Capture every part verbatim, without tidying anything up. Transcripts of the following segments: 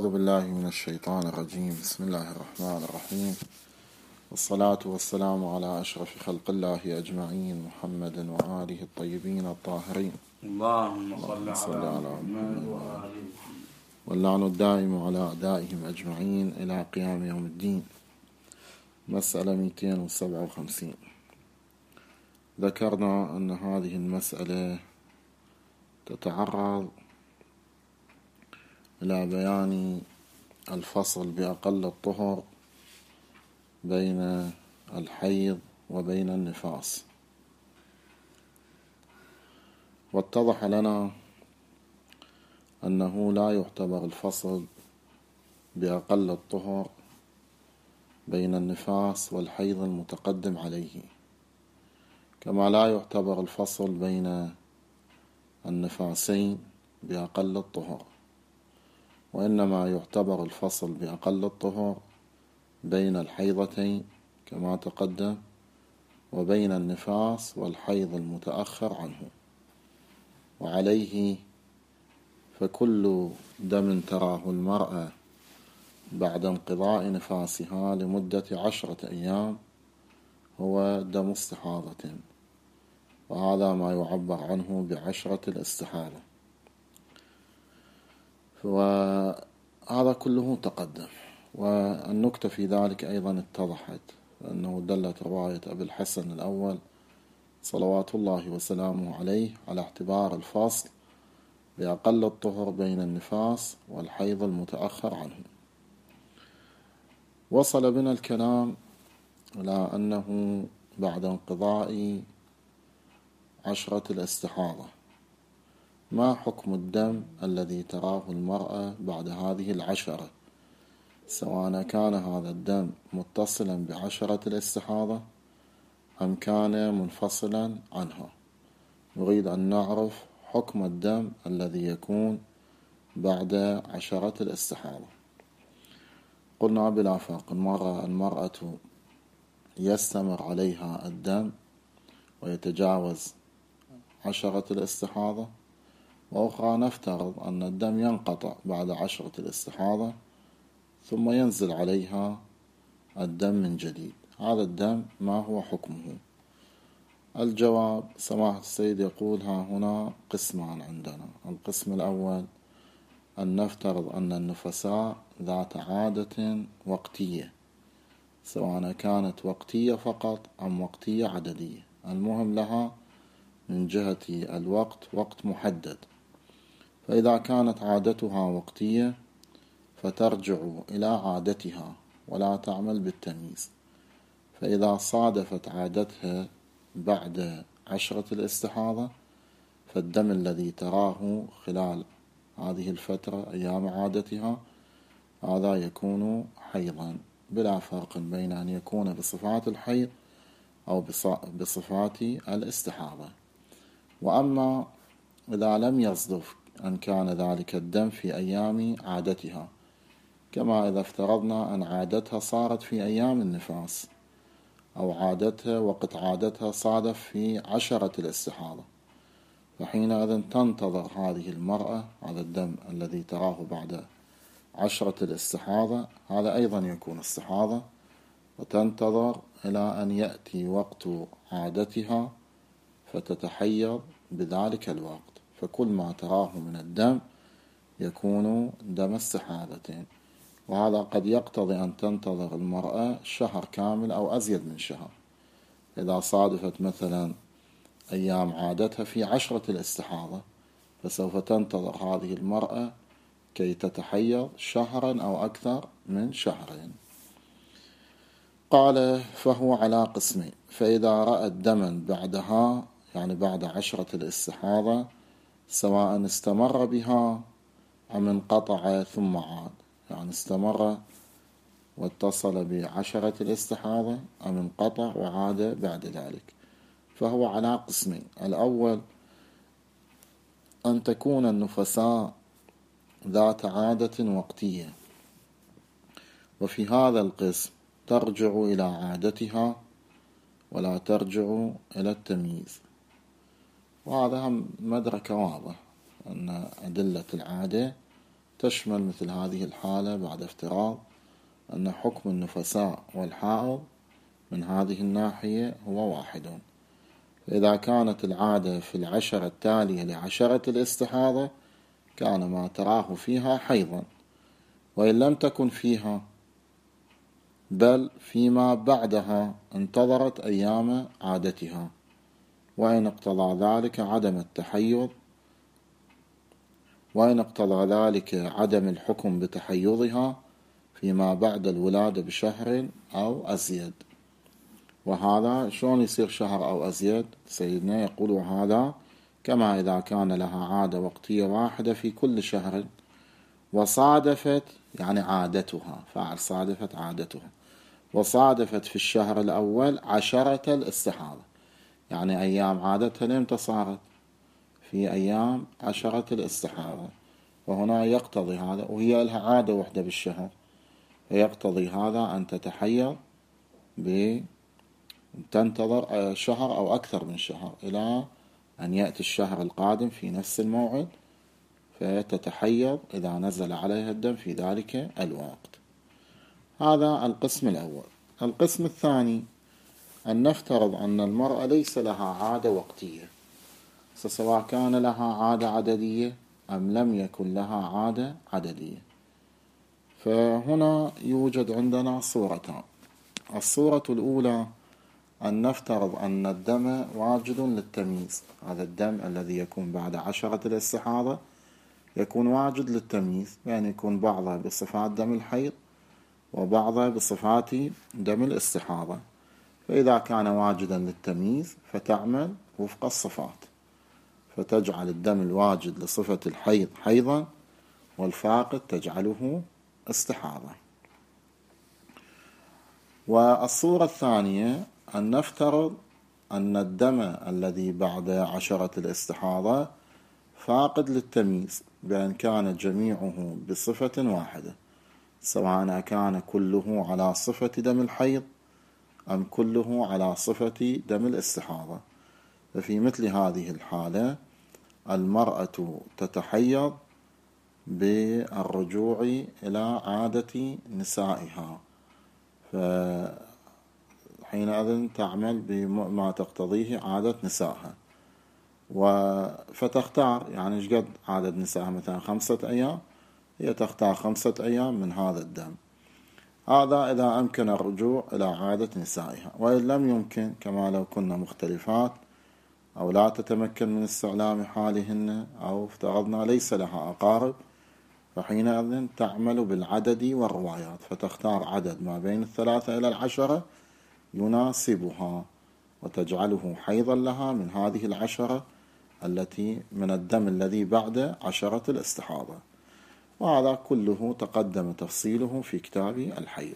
أعوذ بالله من الشيطان الرجيم. بسم الله الرحمن الرحيم، والصلاة والسلام على أشرف خلق الله أجمعين، محمد وآله الطيبين الطاهرين. اللهم صل على محمد وآله، واللعن الدائم على أعدائهم أجمعين إلى قيام يوم الدين. مسألة مئتين وسبعة وخمسين. ذكرنا أن هذه المسألة تتعرض إلى بيان الفصل بأقل الطهر بين الحيض وبين النفاس، واتضح لنا أنه لا يعتبر الفصل بأقل الطهر بين النفاس والحيض المتقدم عليه، كما لا يعتبر الفصل بين النفاسين بأقل الطهر، وإنما يعتبر الفصل بأقل الطهر بين الحيضتين كما تقدم، وبين النفاس والحيض المتأخر عنه. وعليه فكل دم تراه المرأة بعد انقضاء نفاسها لمدة عشرة أيام هو دم استحاضة، وهذا ما يعبر عنه بعشرة الاستحاضة. وهذا كله تقدم، والنكتة في ذلك أيضا اتضحت، أنه دلت رواية أبي الحسن الأول صلوات الله وسلامه عليه على اعتبار الفصل بأقل الطهر بين النفاس والحيض المتأخر عنه. وصل بنا الكلام إلى أنه بعد انقضاء عشرة الاستحاضة ما حكم الدم الذي تراه المرأة بعد هذه العشرة، سواء كان هذا الدم متصلا بعشرة الاستحاضة أم كان منفصلا عنها. نريد أن نعرف حكم الدم الذي يكون بعد عشرة الاستحاضة. قلنا بلا فرق، مرة المرأة يستمر عليها الدم ويتجاوز عشرة الاستحاضة، وأخرى نفترض أن الدم ينقطع بعد عشرة الاستحاضة ثم ينزل عليها الدم من جديد. هذا الدم ما هو حكمه؟ الجواب، سماحة السيد يقول ها هنا قسمان عندنا. القسم الأول أن نفترض أن النفساء ذات عادة وقتية، سواء كانت وقتية فقط أم وقتية عددية، المهم لها من جهة الوقت وقت محدد. فإذا كانت عادتها وقتية فترجع إلى عادتها ولا تعمل بالتمييز. فإذا صادفت عادتها بعد عشرة الاستحاضة فالدم الذي تراه خلال هذه الفترة أيام عادتها هذا يكون حيضا، بلا فرق بين أن يكون بصفات الحيض أو بصفات الاستحاضة. وأما إذا لم يصدف أن كان ذلك الدم في أيام عادتها، كما إذا افترضنا أن عادتها صارت في أيام النفاس، أو عادتها وقت عادتها صادف في عشرة الاستحاضة، فحينئذ تنتظر هذه المرأة هذا الدم الذي تراه بعد عشرة الاستحاضة، هذا أيضا يكون استحاضة، وتنتظر إلى أن يأتي وقت عادتها فتتحيض بذلك الوقت. فكل ما تراه من الدم يكون دم استحاضة، وهذا قد يقتضي أن تنتظر المرأة شهر كامل أو أزيد من شهر. إذا صادفت مثلا أيام عادتها في عشرة الاستحاضة فسوف تنتظر هذه المرأة كي تتحيض شهرا أو أكثر من شهرين. قال فهو على قسمين. فإذا رأت دما بعدها، يعني بعد عشرة الاستحاضة، سواء استمر بها أم انقطع ثم عاد، يعني استمر واتصل بعشرة الاستحاضة أم انقطع وعاد بعد ذلك، فهو على قسمين. الأول أن تكون النفساء ذات عادة وقتية، وفي هذا القسم ترجع إلى عادتها ولا ترجع إلى التمييز. وهذا هم مدرك واضح أن أدلة العادة تشمل مثل هذه الحالة بعد افتراض أن حكم النفساء والحائض من هذه الناحية هو واحد. إذا كانت العادة في العشرة التالية لعشرة الاستحاضة كان ما تراه فيها حيضا، وإن لم تكن فيها بل فيما بعدها انتظرت أيام عادتها، وإن اقتضى ذلك عدم التحيض وإن اقتضى ذلك عدم الحكم بتحيضها فيما بعد الولادة بشهر أو أزيد. وهذا شلون يصير شهر أو أزيد؟ سيدنا يقول هذا كما إذا كان لها عادة وقتية واحدة في كل شهر وصادفت، يعني عادتها، فاعل صادفت عادتها، وصادفت في الشهر الأول عشرة الاستحاضة، يعني أيام عادتها لمتى صارت؟ في أيام عشرة الاستحاضة. وهنا يقتضي هذا، وهي لها عادة واحدة بالشهر، فيقتضي هذا أن تتحيض بتنتظر شهر أو أكثر من شهر إلى أن يأتي الشهر القادم في نفس الموعد، فتتحيض إذا نزل عليها الدم في ذلك الوقت. هذا القسم الأول. القسم الثاني أن نفترض أن المرأة ليس لها عادة وقتية، سواء كان لها عادة عددية أم لم يكن لها عادة عددية. فهنا يوجد عندنا صورتان. الصورة الأولى أن نفترض أن الدم واجد للتمييز، هذا الدم الذي يكون بعد عشرة الاستحاضة يكون واجد للتمييز، يعني يكون بعضها بصفات دم الحيض وبعضها بصفات دم الاستحاضة. فإذا كان واجدا للتمييز فتعمل وفق الصفات، فتجعل الدم الواجد لصفة الحيض حيضا والفاقد تجعله استحاضة. والصورة الثانية أن نفترض أن الدم الذي بعد عشرة الاستحاضة فاقد للتمييز، بأن كان جميعه بصفة واحدة، سواء كان كله على صفة دم الحيض أم كله على صفة دم الاستحاضة. ففي مثل هذه الحالة المرأة تتحيض بالرجوع إلى عادة نسائها، فحينئذ تعمل بما تقتضيه عادة نسائها، فتختار يعني ايش قد عدد نسائها، مثلا خمسة أيام، هي تختار خمسة أيام من هذا الدم. هذا إذا أمكن الرجوع إلى عادة نسائها. وإن لم يمكن، كما لو كنا مختلفات أو لا تتمكن من استعلام حالهن، أو افترضنا ليس لها أقارب، فحينئذ تعمل بالعدد والروايات، فتختار عدد ما بين الثلاثة إلى العشرة يناسبها، وتجعله حيضا لها من هذه العشرة التي من الدم الذي بعد عشرة الاستحاضة. وهذا كله تقدم تفصيله في كتاب الحيض.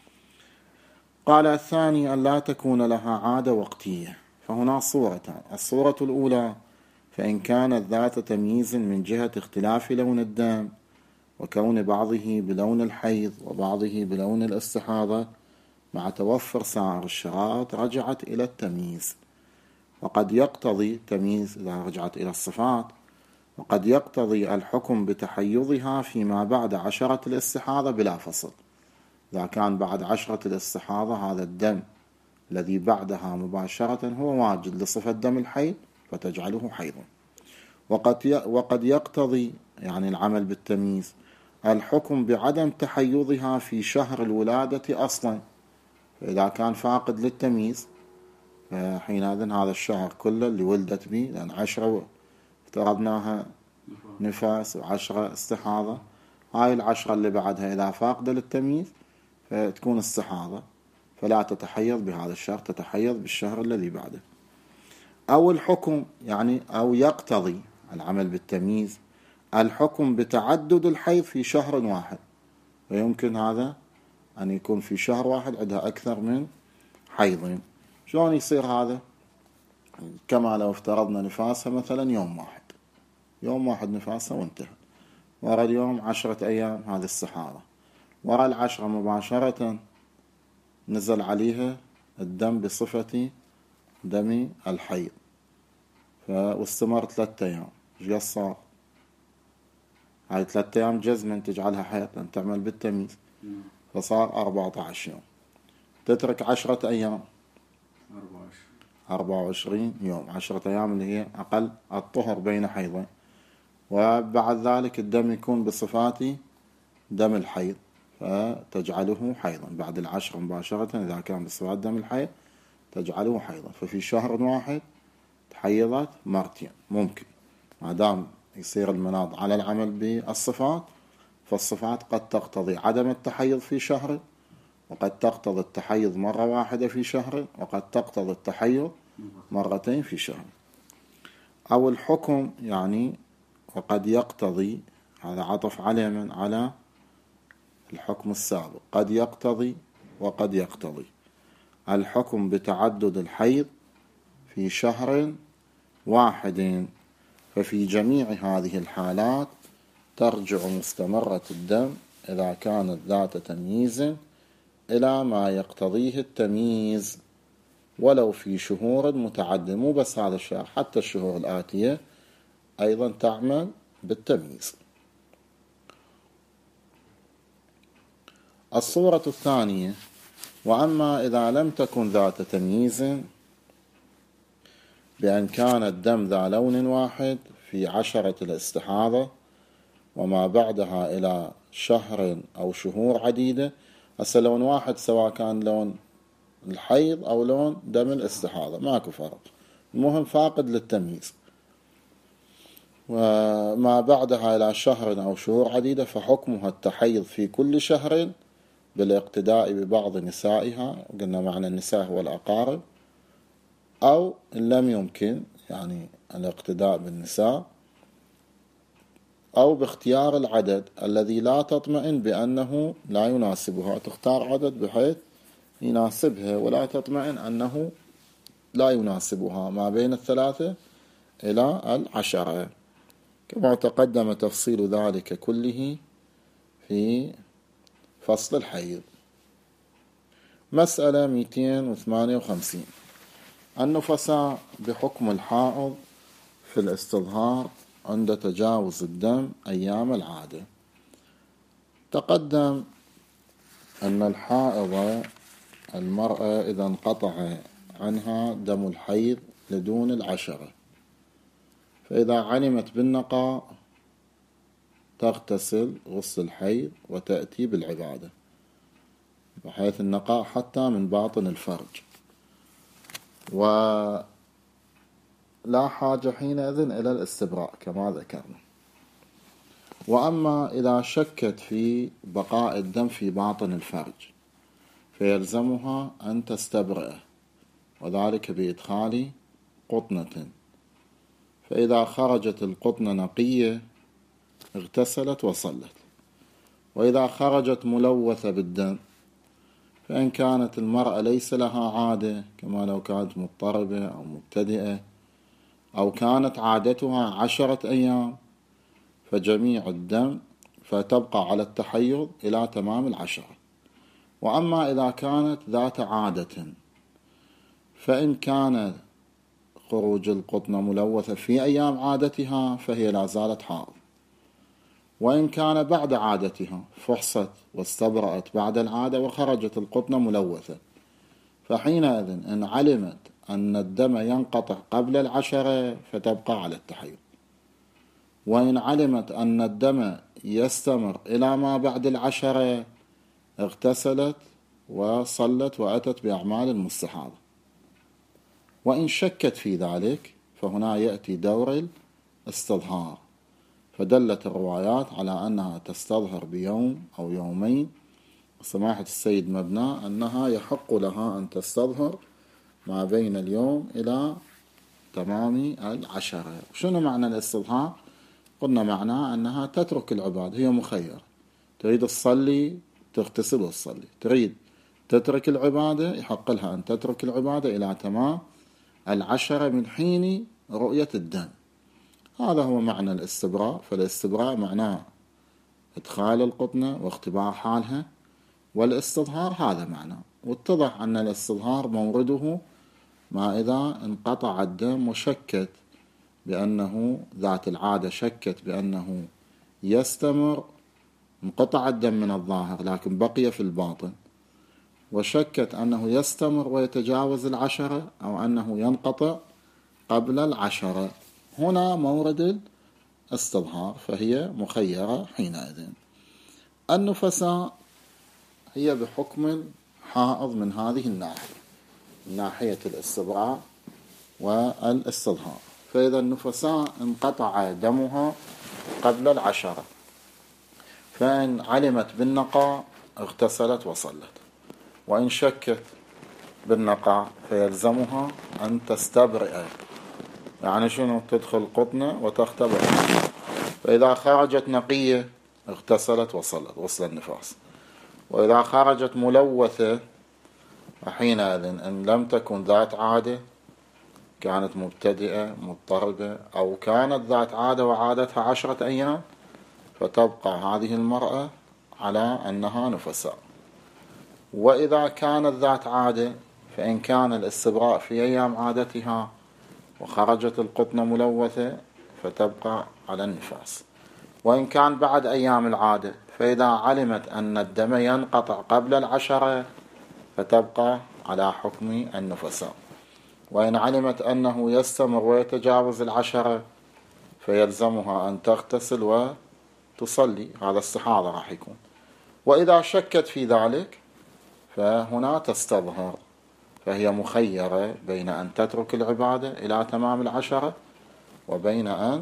قال الثاني أن لا تكون لها عادة وقتية، فهنا صورتان. الصورة الأولى فإن كانت ذات تمييز من جهة اختلاف لون الدم وكون بعضه بلون الحيض وبعضه بلون الاستحاضة مع توفر سائر الشرائط رجعت إلى التمييز. وقد يقتضي تمييز إذا رجعت إلى الصفات، وقد يقتضي الحكم بتحيضها فيما بعد عشرة الاستحاضة بلا فصل. إذا كان بعد عشرة الاستحاضة هذا الدم الذي بعدها مباشرة هو واجد لصفة دم الحيض فتجعله حيضا. وقد وقد يقتضي يعني العمل بالتمييز الحكم بعدم تحيضها في شهر الولادة أصلا، فإذا كان فاقد للتمييز حينئذ هذا الشهر كله اللي ولدت به، لأن عشرة افترضناها نفاس وعشرة استحاضة، هاي العشرة اللي بعدها إذا فاقدة للتمييز فتكون استحاضة، فلا تتحيض بهذا الشهر، تتحيض بالشهر الذي بعده. أو الحكم يعني أو يقتضي العمل بالتمييز الحكم بتعدد الحيض في شهر واحد، ويمكن هذا أن يكون في شهر واحد عندها أكثر من حيض. شلون يصير هذا؟ كما لو افترضنا نفاسها مثلا يوم واحد، يوم واحد نفاسها وانتهى، وراء اليوم عشرة أيام هذه استحاضة، وراء العشرة مباشرة نزل عليها الدم بصفة دم الحيض، واستمر ثلاثة أيام، ايش صار؟ هاي ثلاثة أيام جزما تجعلها حيض لأن تعمل بالتمييز، فصار أربعة عشر يوم. تترك عشرة أيام أربعة وعشرين يوم، عشرة أيام اللي هي أقل الطهر بين حيضين. وبعد ذلك الدم يكون بصفات دم الحيض فتجعله حيضا بعد العشر مباشرة. إذا كان بصفات دم الحيض تجعله حيضا. ففي شهر واحد تحيضت مرتين ممكن، ما دام يصير المناض على العمل بالصفات، فالصفات قد تقتضي عدم التحيض في شهر، وقد تقتضي التحيض مرة واحدة في شهر، وقد تقتضي التحيض مرتين في شهر. أو الحكم يعني وقد يقتضي، هذا عطف على من على الحكم السابق، قد يقتضي وقد يقتضي الحكم بتعدد الحيض في شهر واحد. ففي جميع هذه الحالات ترجع مستمرة الدم إذا كانت ذات تمييز إلى ما يقتضيه التمييز ولو في شهور متعددة. مو بس هذا الشهر، حتى الشهور الآتية أيضا تعمل بالتمييز. الصورة الثانية: وأما إذا لم تكن ذات تمييز بأن كان الدم ذا لون واحد في عشرة الاستحاضة وما بعدها إلى شهر أو شهور عديدة. هسه لون واحد سواء كان لون الحيض أو لون دم الاستحاضة ماكو فرق، المهم فاقد للتمييز. وما بعدها إلى شهر أو شهور عديدة فحكمها التحيض في كل شهر بالاقتداء ببعض نسائها، قلنا معنى النساء هو الأقارب، أو إن لم يمكن يعني الاقتداء بالنساء، أو باختيار العدد الذي لا تطمئن بأنه لا يناسبها، تختار عدد بحيث يناسبها ولا تطمئن أنه لا يناسبها، ما بين الثلاثة إلى العشرة، كما تقدم تفصيل ذلك كله في فصل الحيض. مسألة مئتين وثمانية وخمسين: النفساء بحكم الحائض في الاستظهار عند تجاوز الدم أيام العادة. تقدم أن الحائض المرأة إذا انقطع عنها دم الحيض لدون العشرة، فإذا علمت بالنقاء تغتسل غسل الحيض وتأتي بالعبادة، بحيث النقاء حتى من باطن الفرج، ولا حاجة حينئذ إلى الاستبراء كما ذكرنا. وأما إذا شكت في بقاء الدم في باطن الفرج فيلزمها أن تستبرئه، وذلك بإدخال قطنة، فإذا خرجت القطنة نقية اغتسلت وصلت. وإذا خرجت ملوثة بالدم، فإن كانت المرأة ليس لها عادة كما لو كانت مضطربة أو مبتدئة، أو كانت عادتها عشرة أيام، فجميع الدم فتبقى على التحيض إلى تمام العشرة. وأما إذا كانت ذات عادة، فإن كان خروج القطنة ملوثة في أيام عادتها فهي لا زالت حائض، وإن كان بعد عادتها فحصت واستبرأت بعد العادة وخرجت القطنة ملوثة، فحينئذ إن علمت أن الدم ينقطع قبل العشرة فتبقى على التحيض، وإن علمت أن الدم يستمر إلى ما بعد العشرة اغتسلت وصلت وأتت بأعمال المستحاضة. وإن شكت في ذلك فهنا يأتي دور الاستظهار، فدلت الروايات على أنها تستظهر بيوم أو يومين. سماحة السيد مبنى أنها يحق لها أن تستظهر ما بين اليوم إلى تمام العشرة. شنو معنى الاستظهار؟ قلنا معناه أنها تترك العبادة، هي مخير، تريد تصلي تغتسل وتصلي، تريد تترك العبادة يحق لها أن تترك العبادة إلى تمام العشرة من حين رؤية الدم. هذا هو معنى الاستبراء. فالاستبراء معناه إدخال القطنة واختبار حالها، والاستظهار هذا معناه. واتضح أن الاستظهار مورده ما إذا انقطع الدم وشكت بأنه ذات العادة شكت بأنه يستمر، انقطع الدم من الظاهر لكن بقي في الباطن، وشكت أنه يستمر ويتجاوز العشرة أو أنه ينقطع قبل العشرة، هنا مورد الاستظهار، فهي مخيرة حينئذ. النفساء هي بحكم حائض من هذه الناحية، من ناحية الاستبراء والاستظهار. فإذا النفساء انقطع دمها قبل العشرة، فإن علمت بالنقاء اغتسلت وصلت، وإن شكت بالنقاء فيلزمها أن تستبرئ، يعني شنو؟ تدخل قطنة وتختبر، فإذا خرجت نقية اغتسلت وصلت، وصل النفاس. وإذا خرجت ملوثة حينئذ إن لم تكن ذات عادة، كانت مبتدئة مضطربة أو كانت ذات عادة وعادتها عشرة أيام، فتبقى هذه المرأة على أنها نفساء. وإذا كانت ذات عادة فإن كان الاستبراء في أيام عادتها وخرجت القطنة ملوثة فتبقى على النفاس. وإن كان بعد أيام العادة فإذا علمت أن الدم ينقطع قبل العشرة فتبقى على حكم النفساء. وإن علمت أنه يستمر ويتجاوز العشرة فيلزمها أن تغتسل وتصلي، هذا استحاضة راح يكون. وإذا شكت في ذلك فهنا تستظهر، فهي مخيرة بين أن تترك العبادة إلى تمام العشرة وبين أن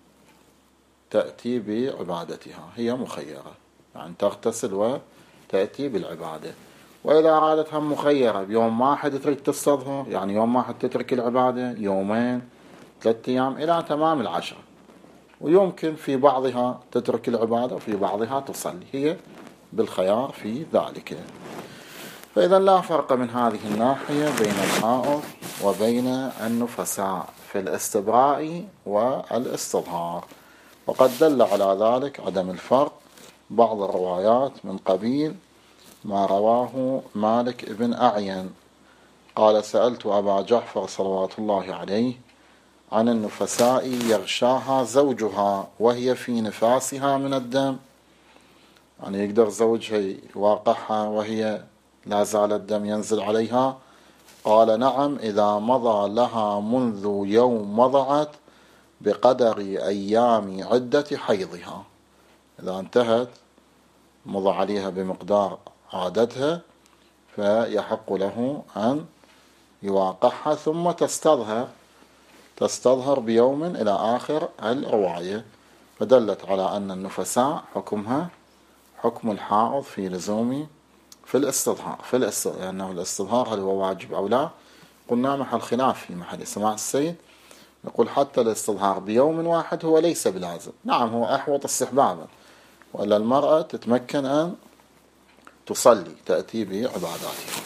تأتي بعبادتها، هي مخيرة يعني تغتسل وتأتي بالعبادة. وإذا أرادت هم مخيرة بيوم واحد تريد تستظهر، يعني يوم واحد تترك العبادة، يومين، ثلاثة أيام، إلى تمام العشرة. ويمكن في بعضها تترك العبادة وفي بعضها تصلي، هي بالخيار في ذلك. فإذا لا فرق من هذه الناحية بين الحائض وبين النفساء في الاستبراء والاستظهار. وقد دل على ذلك عدم الفرق بعض الروايات من قبيل ما رواه مالك بن أعين قال: سألت أبا جعفر صلوات الله عليه عن النفساء يغشاها زوجها وهي في نفاسها من الدم، يعني يقدر زوجها يواقعها وهي لا زال الدم ينزل عليها؟ قال: نعم، إذا مضى لها منذ يوم وضعت بقدر أيام عدة حيضها، إذا انتهت مضى عليها بمقدار عادتها فيحق له أن يواقعها ثم تستظهر تستظهر بيوم إلى آخر الرواية. فدلت على أن النفساء حكمها حكم الحائض في لزوم في الاستظهار في الاستظهار لأنه الاستظهار هل هو واجب أو لا؟ قلنا محل خلاف في محل سماع السيد، يقول حتى الاستظهار بيوم واحد هو ليس بلازم، نعم هو أحوط استحبابا، وإلا المرأة تتمكن أن تصلي تأتي بعباداتها.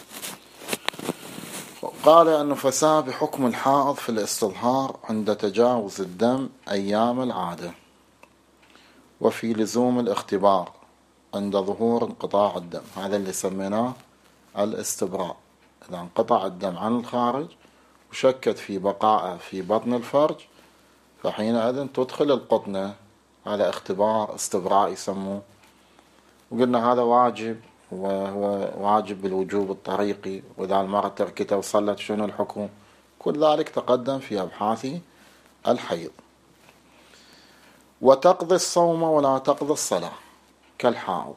قال النفساء بحكم الحائض في الاستظهار عند تجاوز الدم أيام العادة، وفي لزوم الاختبار عند ظهور انقطاع الدم، هذا اللي سميناه الاستبراء. إذا انقطع الدم عن الخارج وشكت في بقائه في بطن الفرج فحينئذ تدخل القطنة، هذا اختبار استبراء يسموه. وقلنا هذا واجب، وهو واجب بالوجوب الطريقي، وإذا المرأة تركته وصلت شنو الحكم؟ كل ذلك تقدم في أبحاث الحيض. وتقضي الصوم ولا تقضي الصلاة كالحائض،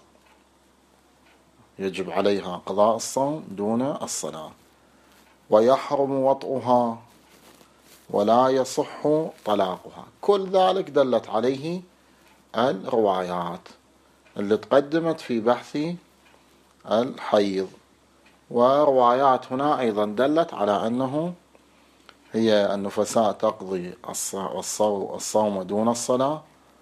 يجب عليها قضاء الصوم دون الصلاة. ويحرم وطئها ولا يصح طلاقها، كل ذلك دلت عليه الروايات اللي تقدمت في بحث الحيض. وروايات هنا أيضا دلت على أنه هي النفساء تقضي الصوم دون الصلاة،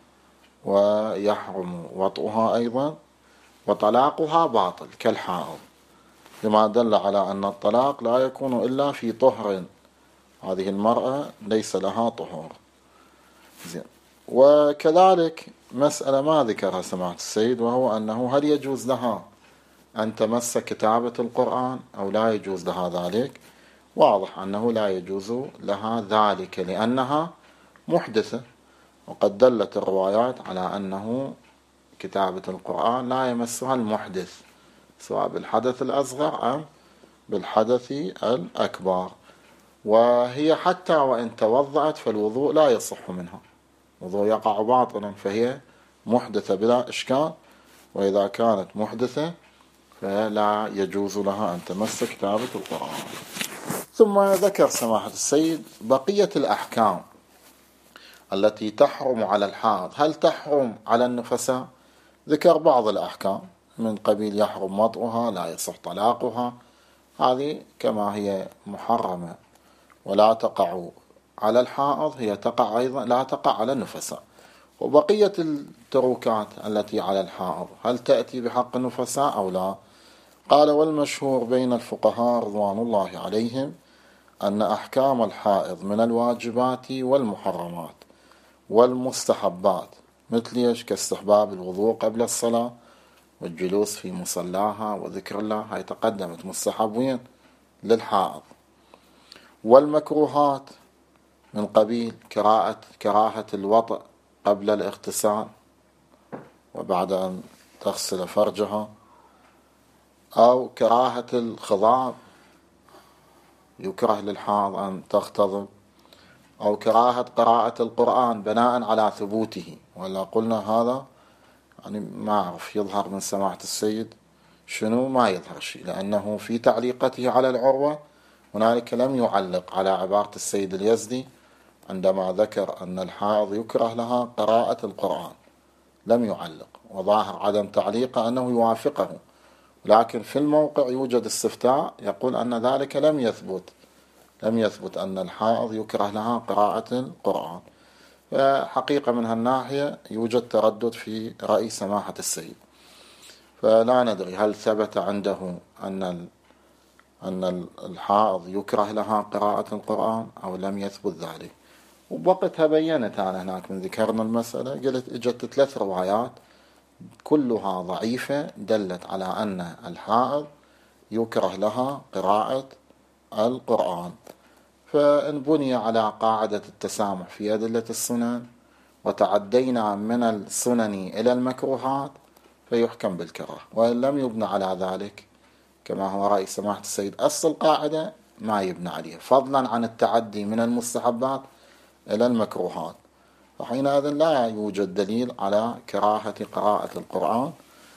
ويحرم وطئها أيضا، وطلاقها باطل كالحائض، لما دل على أن الطلاق لا يكون إلا في طهر، هذه المرأة ليس لها طهور. زين. وكذلك مسألة ما ذكرها سماحة السيد، وهو أنه هل يجوز لها أن تمس كتابة القرآن أو لا يجوز لها ذلك؟ واضح أنه لا يجوز لها ذلك لأنها محدثة، وقد دلت الروايات على أنه كتابة القرآن لا يمسها المحدث سواء بالحدث الأصغر أم بالحدث الأكبر، وهي حتى وإن توضأت فالوضوء لا يصح منها، الوضوء يقع باطلا، فهي محدثة بلا إشكال، وإذا كانت محدثة فلا يجوز لها أن تمس كتابة القرآن. ثم ذكر سماحة السيد بقية الأحكام التي تحرم على الحائض. هل تحرم على النفساء؟ ذكر بعض الأحكام من قبيل يحرم وطئها، لا يصح طلاقها، هذه كما هي محرمة ولا تقع على الحائض هي تقع أيضا لا تقع على النفساء. وبقية التروكات التي على الحائض هل تأتي بحق النفساء أو لا؟ قال: والمشهور بين الفقهاء رضوان الله عليهم أن أحكام الحائض من الواجبات والمحرمات والمستحبات، مثل كاستحباب الوضوء قبل الصلاة والجلوس في مصلاها وذكر الله، هاي تقدمت مستحبين للحائض. والمكروهات من قبيل كراهة كراهة الوطء قبل الاغتسال وبعد أن تغسل فرجها، أو كراهة الخضاب، يكره للحائض أن تختضب، أو كراهة قراءة القرآن بناء على ثبوته، ولا قلنا هذا يعني ما أعرف يظهر من سماحة السيد شنو، ما يظهر شيء، لأنه في تعليقته على العروة هنالك لم يعلق على عبارة السيد اليزدي عندما ذكر أن الحائض يكره لها قراءة القرآن، لم يعلق، وظاهر عدم تعليقه أنه يوافقه، لكن في الموقع يوجد استفتاء يقول أن ذلك لم يثبت لم يثبت أن الحائض يكره لها قراءة القرآن. فحقيقة من هالناحية يوجد تردد في رأي سماحة السيد، فلا ندري هل ثبت عنده أن أن الحائض يكره لها قراءة القرآن أو لم يثبت ذلك. وبوقتها بينت أنا هناك من ذكرنا المسألة، قلت إجت ثلاث روايات كلها ضعيفة دلت على أن الحائض يكره لها قراءة القرآن. فإن بني على قاعدة التسامح في أدلة السنن وتعدينا من السنن إلى المكروهات فيحكم بالكراهة، وإن لم يبنى على ذلك كما هو رأي سماحة السيد أصل القاعدة ما يبنى عليه، فضلا عن التعدي من المستحبات إلى المكروهات، فحينئذ لا يوجد دليل على كراهة قراءة القرآن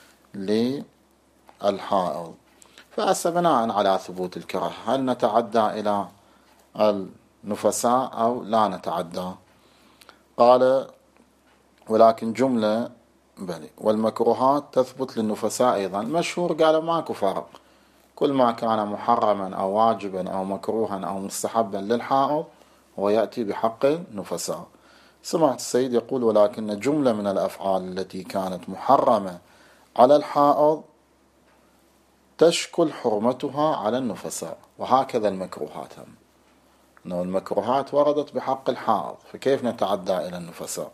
للحائض. فأسا بناء على ثبوت الكراهة هل نتعدى إلى النفساء أو لا نتعدى؟ قال: ولكن جملة بلي والمكروهات تثبت للنفساء أيضا. المشهور قال ماكو فرق، كل ما كان محرما أو واجبا أو مكروها أو مستحبا للحائض هو يأتي بحق النفساء. سمعت السيد يقول: ولكن جملة من الأفعال التي كانت محرمة على الحائض تشكل حرمتها على النفساء، وهكذا المكروهات هم، أنه المكروهات وردت بحق الحائض، فكيف نتعدى إلى النفساء؟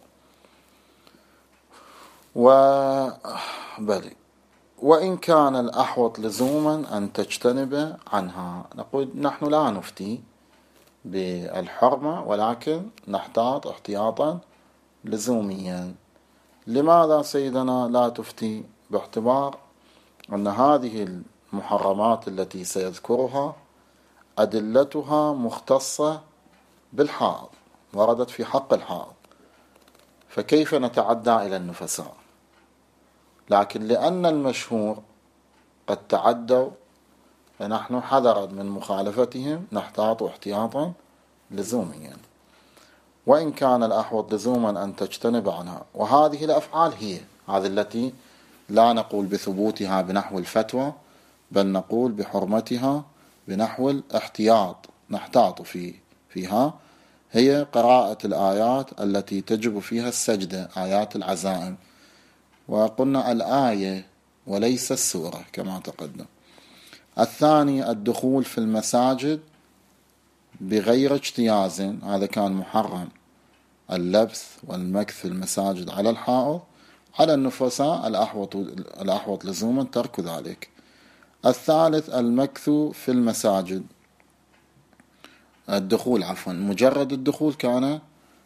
وبلي وإن كان الأحوط لزوما أن تجتنب عنها، نقول نحن لا نفتي بالحرمة ولكن نحتاط احتياطا لزوميا. لماذا سيدنا لا تفتي؟ باعتبار أن هذه المحرمات التي سيذكرها أدلتها مختصة بالحائض، وردت في حق الحائض، فكيف نتعدى إلى النفساء؟ لكن لأن المشهور قد تعدوا فنحن حذرا من مخالفتهم نحتاط احتياطا لزوميا، وإن كان الأحوط لزوما أن تجتنب عنها. وهذه الأفعال هي هذه التي لا نقول بثبوتها بنحو الفتوى، بل نقول بحرمتها بنحو الاحتياط، نحتاط في فيها، هي قراءة الآيات التي تجب فيها السجدة، آيات العزائم، وقلنا الآية وليس السورة كما تقدم. الثاني الدخول في المساجد بغير اجتياز، هذا كان محرم، اللبث والمكث في المساجد على الحائض، على النفساء الأحوط الأحوط لزوما ترك ذلك. الثالث المكث في المساجد، الدخول عفوا مجرد الدخول كان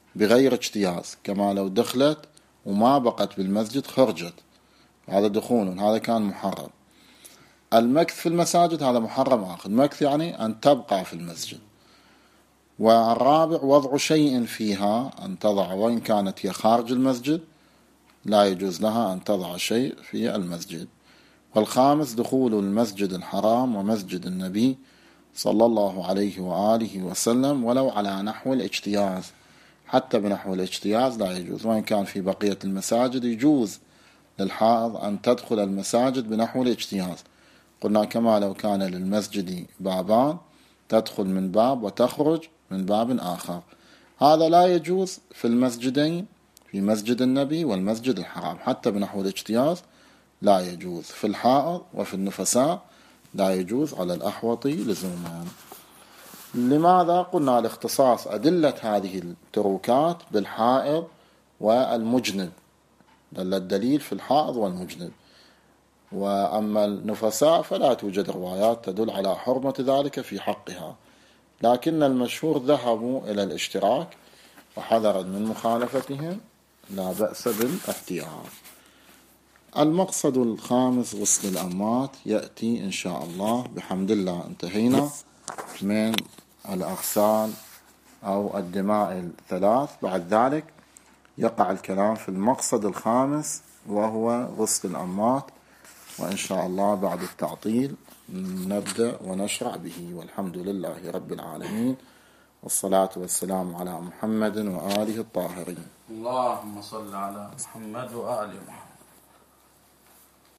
بغير اجتياز، كما لو دخلت وما بقت بالمسجد خرجت، هذا دخول، هذا كان محرم. المكث في المساجد هذا محرم آخر، المكث يعني أن تبقى في المسجد. والرابع وضع شيء فيها، أن تضع، وإن كانت هي خارج المسجد لا يجوز لها أن تضع شيء في المسجد. والخامس دخول المسجد الحرام ومسجد النبي صلى الله عليه وآله وسلم ولو على نحو الاجتياز، حتى بنحو الاجتياز لا يجوز، وإن كان في بقية المساجد يجوز للحائض أن تدخل المساجد بنحو الاجتياز. قلنا كما لو كان للمسجد بابان تدخل من باب وتخرج من باب آخر، هذا لا يجوز في المسجدين، في مسجد النبي والمسجد الحرام، حتى بنحو الاجتياز لا يجوز. في الحائض وفي النفساء لا يجوز على الأحوط لزوما. لماذا؟ قلنا لاختصاص أدلة هذه التروكات بالحائض والمجنب، دل الدليل في الحائض والمجنب. وأما النفساء فلا توجد روايات تدل على حرمة ذلك في حقها، لكن المشهور ذهبوا إلى الاشتراك وحذرا من مخالفتهم لا بأس بالاحتياط. المقصد الخامس غسل الأموات يأتي إن شاء الله بحمد الله. انتهينا من الأغسال أو الدماء الثلاث. بعد ذلك يقع الكلام في المقصد الخامس وهو غسل الأموات، وإن شاء الله بعد التعطيل نبدأ ونشرع به. والحمد لله رب العالمين، والصلاة والسلام على محمد وآله الطاهرين. اللهم صل على محمد وآل محمد.